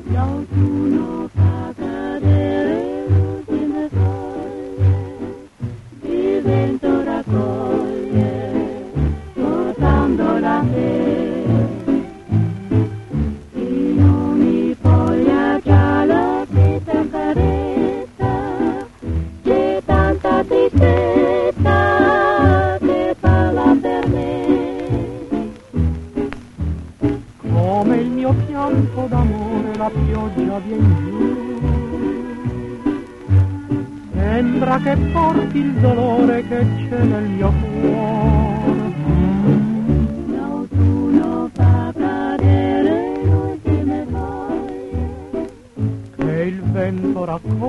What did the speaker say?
L'autunno fa cadere l'ultime foglie, il vento raccoglie, portandola a te. In ogni foglia gialla si accarezza, c'è tanta tristezza che parla per me. Come il mio pianto d'amore la pioggia vien giù, sembra che porti il dolore che c'è nel mio cuore. L'autunno fa cadere l'ultime foglie, Che il vento raccoglie